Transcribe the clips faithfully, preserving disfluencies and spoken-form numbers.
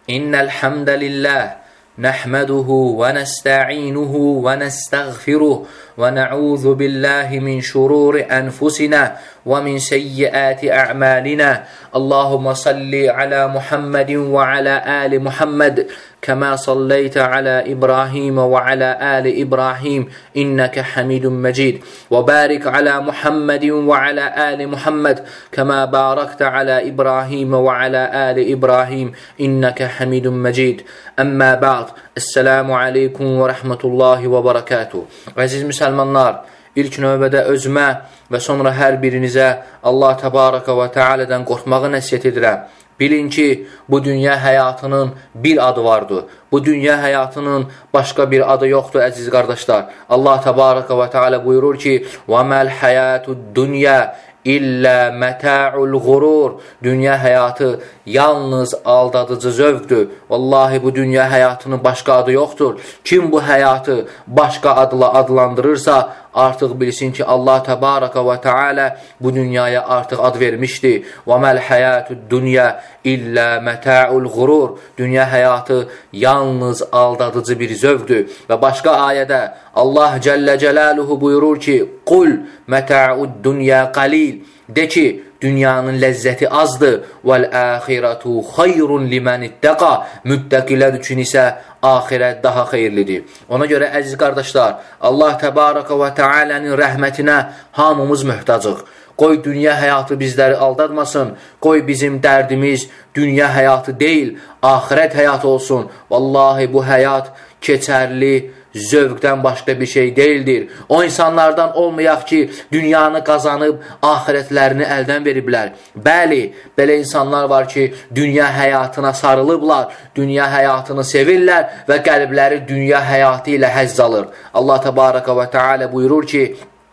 İnnel hamdelillah nahmaduhu ve nesta'inuhu ve nestağfiruh ve na'udzu billahi min şururi enfusina ve min seyyiati a'malina. Allahumme salli ala Muhammedin ve ala ali Muhammed kema sallaita ala İbrahim ve ala ali İbrahim inneke Hamidun Mecid. Ve barik ala Muhammedin ve ala ali Muhammed kema barakta ala İbrahim ve ala ali İbrahim inneke Hamidun Mecid. Amma ba'd. Esselamu aleykum ve rahmetullahi ve berekatuhu. Aziz müsəlmanlar, ilk növbədə özümə və sonra hər birinizə Allah Təbaraka və Teala'dan qorxmağı nəsiyyət edirəm. Bilin ki, bu dünya həyatının bir adı vardır. Bu dünya həyatının başqa bir adı yoxdur, əziz qardaşlar. Allah Təbaraka və Teala buyurur ki, وَمَا الْحَيَاتُ الدُّنْيَا İllə məta'ul qurur. Dünya həyatı yalnız aldadıcı zövqdür. Vallahi bu dünya həyatının başqa adı yoxdur. Kim bu həyatı başqa adla adlandırırsa, artıq bilsin ki, Allah Təbaraka və Teala bu dünyaya artıq ad vermişdir. وَمَا الْحَيَاتُ الدُّنْيَا İllə məta'ul qurur. Dünya həyatı yalnız aldadıcı bir zövqdür. Və başqa ayədə Allah Cəllə Cəlaluhu buyurur ki, قُلْ مَتَعُ الدُّنْيَا قَلِيلٌ. De ki, dünyanın ləzzəti azdır. وَالْآخِرَةُ خَيْرٌ لِمَنِ اتَّقَى. Müttəqilər üçün isə ahirət daha xeyirlidir. Ona görə, əziz qardaşlar, Allah Təbaraka və Teala'nın rəhmətinə hamımız möhtacıq. Qoy dünya həyatı bizləri aldatmasın. Qoy bizim dərdimiz dünya həyatı deyil, ahirət həyatı olsun. Vallahi bu həyat keçərli, zövqdən başqa bir şey deyildir. O insanlardan olmayaq ki, dünyanı qazanıb, ahirətlərini əldən veriblər. Bəli, belə insanlar var ki, dünya həyatına sarılıblar, dünya həyatını sevirlər və qəlbləri dünya həyatı ilə həzz alır. Allah Təbaraka və Teala buyurur ki,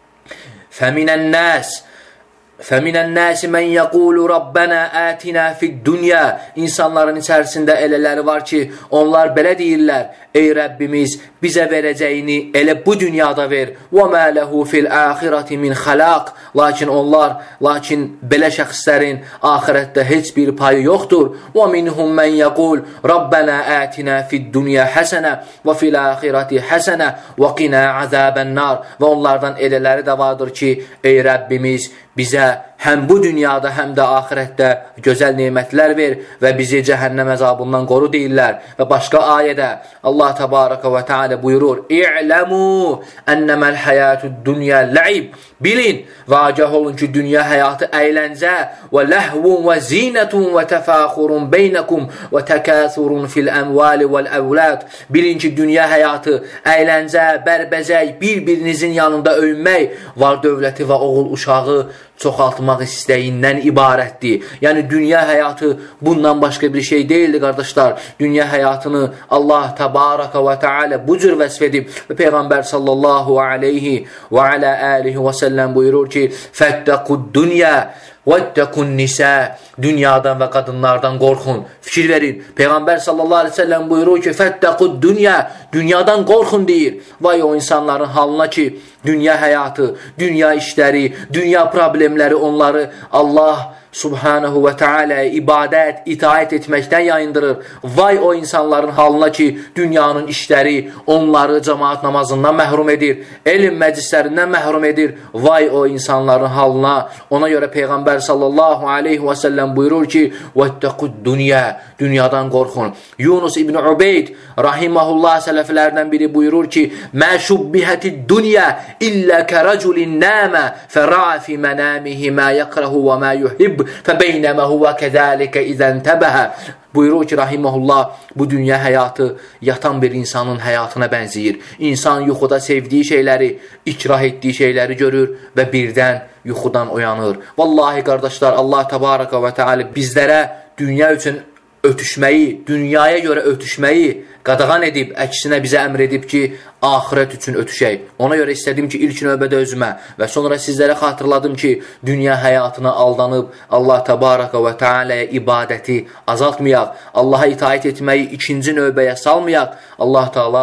فَمِنَ النَّاسِ فَمِنَ النَّاسِ مَنْ يَقُولُ رَبَّنَا آتِنَا فِي الدُّنْيَا. İnsanların içərisində elələri var ki, onlar belə deyirlər, ey Rəbbimiz, bizə verəcəyini elə bu dünyada ver. وَمَا لَهُ فِي الْآخِرَةِ مِنْ خَلَاقٍ. Lakin onlar, lakin belə şəxslərin ahirətdə heç bir payı yoxdur. وَمِنْهُمْ مَنْ يَقُولُ رَبَّنَا آتِنَا فِي الدُّنْيَا حَسَنَةً وَفِي الْآخِرَةِ حَسَنَةً وَقِنَا عَذَابَ النَّارِ. Və onlardan elələri də vardır ki, ey Rəbbimiz, bizə həm bu dünyada, həm də ahirətdə gözəl nemətlər ver və bizi cəhənnəm əzabından qoru deyirlər. Və başqa ayədə Allah Təbaraka və Teala buyurur, İ'ləmu ənəməl həyatü dünya ləib. Bilin və agah olun ki, dünya həyatı əyləncə və ləhvun və zinətun və təfəxurun beynəkum və təkəthurun fil əmvali vəl əvlad. Bilin ki, dünya həyatı əyləncə, bərbəzək, bir-birinizin yanında öyünmək, var dövləti və oğul uşağı çoxaltmaq istəyindən ibarətdir. Yəni, dünya həyatı bundan başqa bir şey deyildi, qardaşlar. Dünya həyatını Allah Təbaraka və Teala bu cür vəsf edib və Peyğəmbər sallallahu aleyhi və alə alihi və səlləm buyurur ki, fəttəqud dünya vəttəqun nisə. Dünyadan və qadınlardan qorxun. Fikir verin. Peyğəmbər sallallahu aleyhi və səlləm buyurur ki, fəttəqud dünya. Dünyadan qorxun deyir. Vay o insanların halına ki, dünya həyatı, dünya işləri, dünya problemləri onları Allah Subhanahu və Teala ibadət, itaət etməkdən yayındırır. Vay o insanların halına ki, dünyanın işləri onları cemaat namazından məhrum edir, elm məclislərindən məhrum edir. Vay o insanların halına. Ona görə Peyğəmbər sallallahu aleyhi və səlləm buyurur ki, وَاتَّقُدْ dünya. Dünyadan qorxun. Yunus İbn Ubeyd rahimahullah sələflərdən biri buyurur ki, مَا شُبِّهَتِ الدُّنْيَا إِلَّا كَرَجُلٍ نَامَ فَرَعَ فِي مَنَامِهِ مَا يَكْرَهُ وَمَا يُحِبُّ فَبَيْنَمَا هُوَ كَذَٰلِكَ إِذَا انْتَبَهَ. Buyurur ki, rahimahullah, bu dünya həyatı yatan bir insanın həyatına bənziyir. İnsan yuxuda sevdiyi şeyləri, ikrah etdiyi şeyləri görür və birdən yuxudan oyanır. Vallahi qardaşlar, Allah Təbaraka və Teala bizlərə dünya üçün ötüşməyi, dünyaya görə ötüşməyi qadağan edib, əksinə bizə əmr edib ki, axirət üçün ötüşək. Ona görə istədim ki, ilk növbədə özümə və sonra sizlərə xatırladım ki, dünya həyatına aldanıb Allah Təbaraka və Teala'ya ibadəti azaltmayaq, Allaha itaət etməyi ikinci növbəyə salmayaq. Allah Teala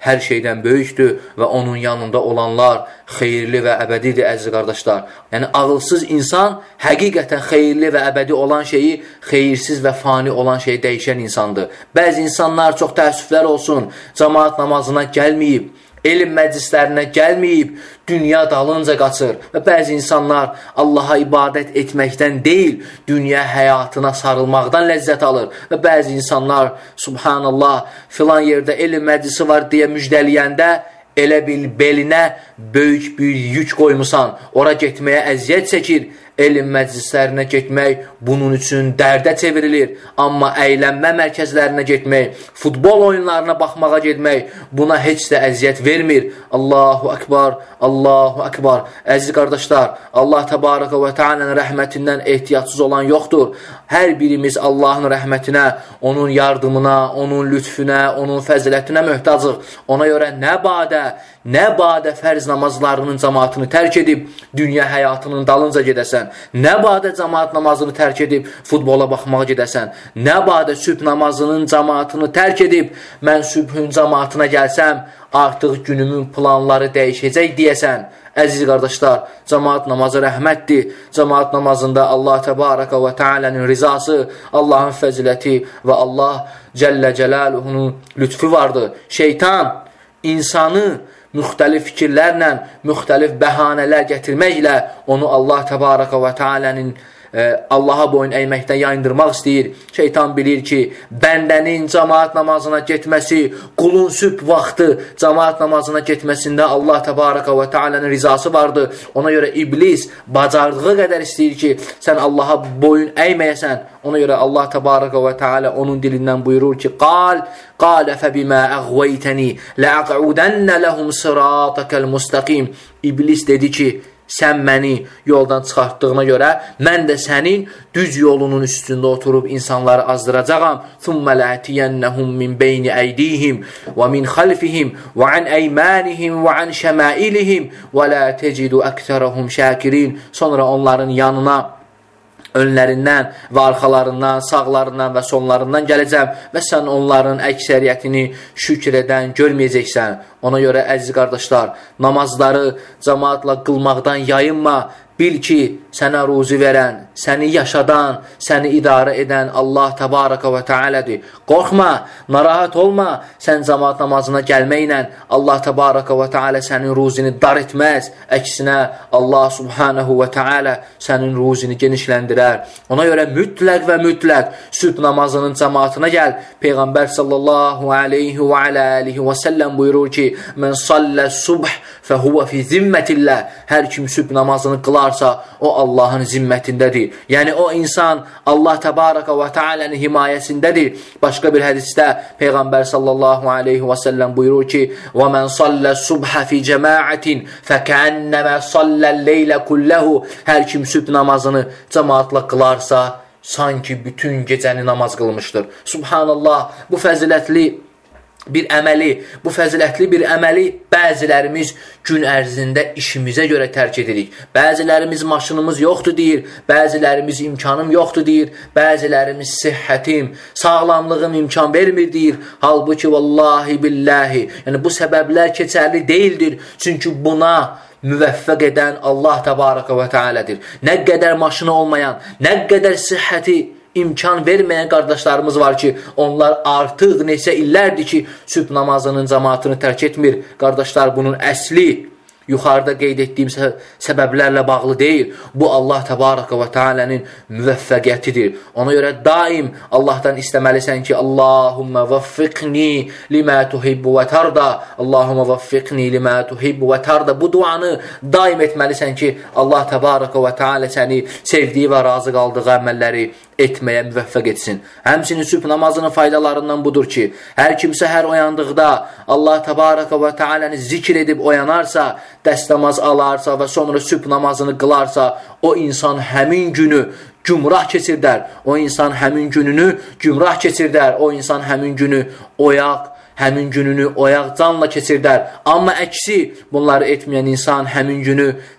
hər şeydən böyükdür və onun yanında olanlar xeyirli və əbədidir, əziz qardaşlar. Yəni, ağılsız insan həqiqətən xeyirli və əbədi olan şeyi, xeyirsiz və fani olan şeyi dəyişən insandır. Bəzi insanlar, çox təəssüflər olsun, cəmaat namazına gəlməyib, elm məclislərinə gəlməyib, dünya dalınca qaçır və bəzi insanlar Allaha ibadət etməkdən deyil, dünya həyatına sarılmaqdan ləzzət alır və bəzi insanlar, subhanallah, filan yerdə elm məclisi var deyə müjdəliyəndə elə bil belinə böyük bir yük qoymusan, ora getməyə əziyyət çəkir. Elm məclislərinə getmək bunun üçün dərdə çevrilir. Amma əylənmə mərkəzlərinə getmək, futbol oyunlarına baxmağa getmək buna heç də əziyyət vermir. Allahu Akbar, Allahu Akbar. Əziz qardaşlar, Allah Təbaraka və Teala'nın rəhmətindən ehtiyatsız olan yoxdur. Hər birimiz Allahın rəhmətinə, onun yardımına, onun lütfüne, onun fəzilətinə möhtacıq. Ona görə nə badə, nə badə fərz namazlarının cəmaatını tərk edib dünya həyatının dalınca gedəsən, nə badə cəmaat namazını tərk edib futbola baxmağa gedəsən, nə badə sübh namazının cəmaatını tərk edib mən sübhün cəmaatına gəlsəm artıq günümün planları dəyişəcək deyəsən. Əziz qardaşlar, cəmaat namazı rəhmətdir. Cəmaat namazında Allah Təbaraka və Teala'nın rizası, Allahın fəziləti və Allah Cəllə Cəlaluhunun lütfü vardır. Şeytan insanı müxtəlif fikirlərlə, müxtəlif bəhanələr gətirməklə onu Allah Təbaraka və Teala'nın Allaha boyun əyməkdən yayındırmaq istəyir. Şeytan bilir ki, bəndənin cəmaat namazına getməsi, qulun sübh vaxtı cəmaat namazına getməsində Allah Təbaraka və Teala'nın rizası vardır. Ona görə iblis bacardığı qədər istəyir ki, sən Allaha boyun əyməyəsən. Ona görə Allah Təbaraka və Teala onun dilindən buyurur ki, Qal, qalə fəbimə əğvəytəni, ləəq'udənnə ləhum sıratəkəl müstəqim. İblis dedi ki, sən məni yoldan çıxartdığına görə mən də sənin düz yolunun üstündə oturub insanları azdıracağam. ثُمَّ لَأْتِيَنَّهُمْ مِنْ بَيْنِ أَيْدِيهِمْ وَمِنْ خَلْفِهِمْ وَعَنْ أَيْمَانِهِمْ وَعَنْ شَمَائِلِهِمْ وَلَا تَجِدُ أَكْثَرَهُمْ شَاكِرِينَ. Sonra onların yanına önlərindən və arxalarından, sağlarından və sonlarından gələcəm və sən onların əksəriyyətini şükür edən görməyəcəksən. Ona görə əziz qardaşlar, namazları cəmaatla qılmaqdan yayınma. Bil ki, sənə ruzi verən, səni yaşadan, səni idarə edən Allah Təbaraka və Teala'dır. Qorxma, narahat olma, sən cəmaat namazına gəlməklə Allah Təbaraka və Teala sənin ruzini dar etməz. Əksinə, Allah Subhanahu və Teala sənin ruzini genişləndirər. Ona görə mütləq və mütləq sübh namazının cəmaatına gəl. Peyğəmbər sallallahu aleyhi və aleyhi və səlləm buyurur ki, Mən sallə subh fəhuvə fi zimmətillah. Hər kim sübh namazını qılarsa, o Allahın zimmetindədir. Yəni o insan Allah Təbaraka və Teala'nın himayəsindədir. Başqa bir hədisdə Peyğəmbər sallallahu aleyhi və səlləm buyurur ki, Və mən sallə subhə fi cəmaətin fəkənnəmə salləl-leylə kulləhu. Hər kim sübh namazını cəmaatla qılarsa, sanki bütün gecəni namaz qılmışdır. Subhanallah, bu fəzilətli bir əməli, bu fəzilətli bir əməli bəzilərimiz gün ərzində işimizə görə tərk edirik. Bəzilərimiz maşınımız yoxdur deyir, bəzilərimiz imkanım yoxdur deyir, bəzilərimiz sihhətim, sağlamlığım imkan vermir deyir. Halbuki vallahi billahi, yəni bu səbəblər keçərli deyildir. Çünki buna müvəffəq edən Allah Təbaraka və Teala'dır. Nə qədər maşını olmayan, nə qədər sihhəti imkan verməyən qardaşlarımız var ki, onlar artıq neçə illərdir ki, sübh namazının cəmaatını tərk etmir. Qardaşlar, bunun əsli yuxarıda qeyd etdiyim səbəblərlə bağlı deyil. Bu Allah Təbaraka və Teala'nın müvəffəqiyyətidir. Ona görə daim Allahdan istəməlisən ki, Allahumma vaffiqni limə tuhibbu və tarda. Allahumma vaffiqni limə tuhibbu və tarda. Bu duanı daim etməlisən ki, Allah Təbaraka və Teala səni sevdiyi və razı qaldığı əməlləri etməyə müvəffəq etsin. Həmçinin sübh namazının faydalarından budur ki, hər kimsə hər oyandıqda Allah Təbaraka və Teala'nı zikr edib oyanarsa, dəstəmaz alarsa və sonra sübh namazını qılarsa, o insan həmin günü gümrah keçirdər. O insan həmin gününü gümrah keçirdər. O insan həmin günü oyaq, həmin gününü oyaq canla keçirdər. Amma əksi, bunları etməyən insan həmin günü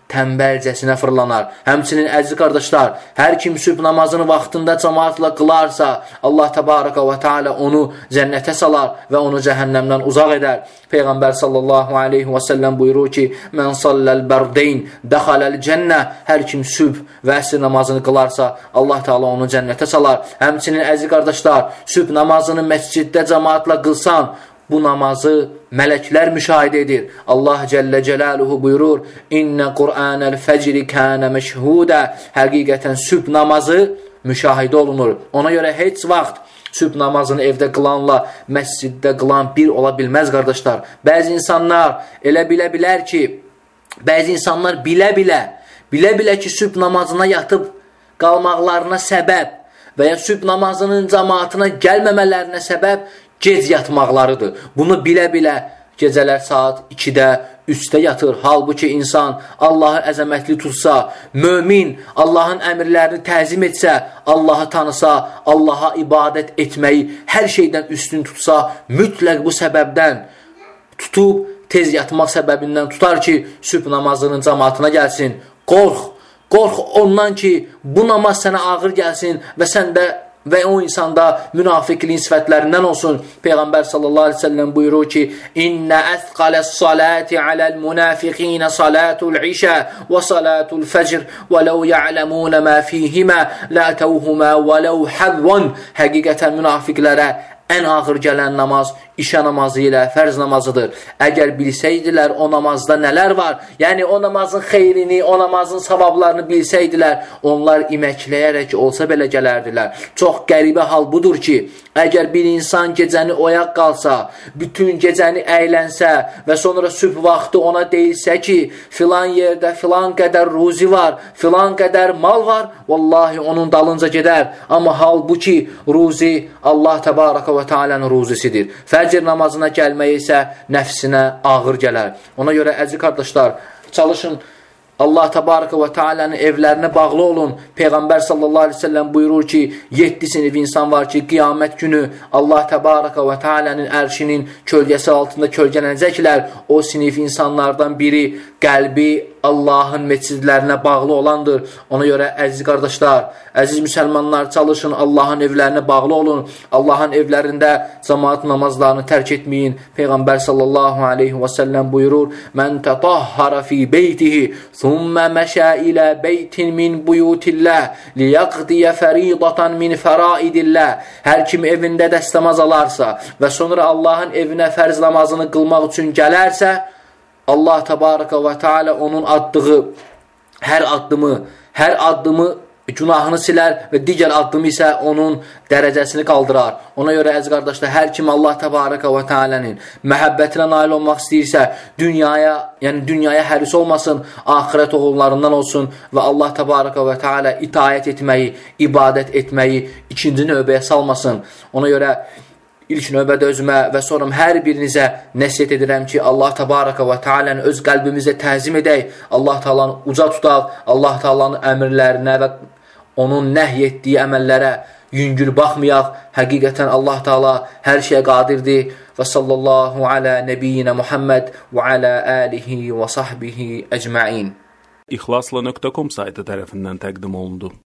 tənbəlcəsinə fırlanar. Həmçinin əziz qardaşlar, hər kim sübh namazını vaxtında cəmaatla qılarsa, Allah təbaraka və teala onu cənnətə salar və onu cəhənnəmdən uzaq edər. Peyğəmbər sallallahu aleyhi və səlləm buyurur ki, mən salləl bərdeyn dəxaləl cənnə. Hər kim sübh və əsr namazını qılarsa, Allah Teala onu cənnətə salar. Həmçinin əziz qardaşlar, sübh namazını məsciddə cəmaatla qılsan, bu namazı mələklər müşahidə edir. Allah Cəllə Cəlaluhu buyurur, İnnə Qur'anəl fəcri kənə məşhudə. Həqiqətən sübh namazı müşahidə olunur. Ona görə heç vaxt sübh namazını evdə qılanla məsciddə qılan bir ola bilməz, qardaşlar. Bəzi insanlar elə bilə bilər ki, bəzi insanlar bilə-bilə, bilə-bilə ki, sübh namazına yatıb qalmaqlarına səbəb və ya sübh namazının cəmaatına gəlməmələrinə səbəb gec yatmaqlarıdır. Bunu bilə-bilə gecələr saat ikidə, üçdə yatır. Halbuki insan Allahı əzəmətli tutsa, mömin Allahın əmrlərini təzim etsə, Allahı tanısa, Allaha ibadət etməyi hər şeydən üstün tutsa, mütləq bu səbəbdən tutub, tez yatmaq səbəbindən tutar ki, sübh namazının cəmaatına gəlsin. Qorx, qorx ondan ki, bu namaz sənə ağır gəlsin və sən də və o insanda münafiqliyin sifətlərindən olsun. Peyğəmbər sallallahu aleyhi ve sellem buyurur ki, İnnə əthqaləs salati aləl münafiqinə salatul işə və salatul fəcr və ləv ya'ləmunə mə fihimə lətəvhumə və ləv həvvən. Həqiqətən münafiqlərə ən ağır gələn namaz işə namazı ilə fərz namazıdır. Əgər bilsəydilər o namazda nələr var, yəni o namazın xeyrini, o namazın savablarını bilsəydilər, onlar iməkləyərək olsa belə gələrdilər. Çox qəribə hal budur ki, əgər bir insan gecəni oyaq qalsa, bütün gecəni əylənsə və sonra sübh vaxtı ona deyilsə ki, filan yerdə filan qədər ruzi var, filan qədər mal var, vallahi onun dalınca gedər. Amma halbuki ruzi Allah təbaraka və teala'nın ruzisidir. Fəcr namazına gəlməyə isə nəfsinə ağır gələr. Ona görə əziz qardaşlar, çalışın Allah təbaraka və teala'nın evlərinə bağlı olun. Peyğəmbər sallallahu aleyhi ve sellem buyurur ki, yeddi sinif insan var ki, qiyamət günü Allah təbaraka və teala'nın ərşinin kölgəsi altında kölgələnəcəklər. O sinif insanlardan biri qəlbi Allahın məscidlərinə bağlı olandır. Ona görə əziz qardaşlar, əziz müsəlmanlar, çalışın Allahın evlərinə bağlı olun. Allahın evlərində cəmaat namazlarını tərk etməyin. Peyğəmbər sallallahu aleyhi və səlləm buyurur, Mən tətahhara fi beytihi, thumma məşə ilə beytin min buyutillah, liyəqdiyə fəridatan min fəraidillah. Hər kim evində dəstəmaz alarsa və sonra Allahın evinə fərz namazını qılmaq üçün gələrsə, Allah təbaraka və teala onun addığı hər addımı, hər addımı günahını silər və digər addımı isə onun dərəcəsini qaldırar. Ona görə əziz qardaşlar, hər kim Allah təbaraka və teala'nın məhəbbətinə nail olmaq istəyirsə, dünyaya, yəni dünyaya həris olmasın, axirət oğullarından olsun və Allah təbaraka və teala itaət etməyi, ibadət etməyi ikinci növbəyə salmasın. Ona görə İlk növbədə özümə və sonra hər birinizə nəsiyyət edirəm ki, Allah təbaraka və teala'nı öz qəlbimizdə təzim edək, Allah Teala'nı uca tutaq, Allah Teala'nın əmrlərinə və onun nəhy etdiyi əməllərə yüngül baxmayaq. Həqiqətən Allah Teala hər şeyə qadirdir. Və sallallahu alə nəbiyyinə Muhammed və alə alihi və sahbihi əcməin. İxlasla nöqtə com saytı tərəfindən təqdim olundu.